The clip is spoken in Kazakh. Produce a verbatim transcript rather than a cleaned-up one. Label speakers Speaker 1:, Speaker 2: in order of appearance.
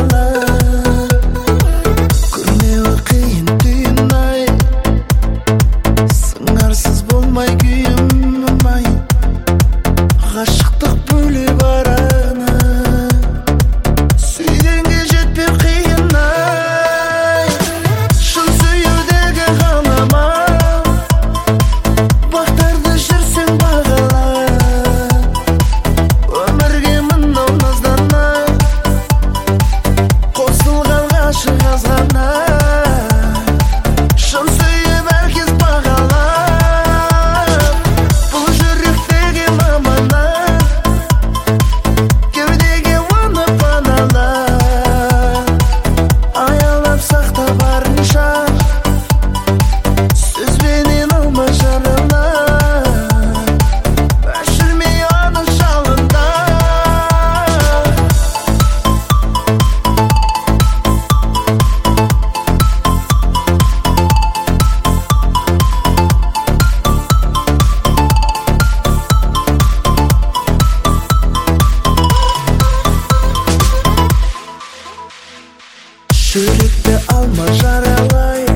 Speaker 1: Күрмеуі қиын түйін ай, сыңарсыз болмай күйім ай, ғашықтық бөле бараны, сүйгенге жетпеу қиын ай. Шын сүюдегі ғалама, бақтарды жүрсең бағала, өмірге мынау назданай, қосылған ғашық азғана. Шын сүйіп әркез бағалап, бұл жүректегі аманат, кеудеге оны паналап, аялап сақта барынша, сөзбенен алма жаралап, өшірмей оны жалында. Жүректі алма жаралай,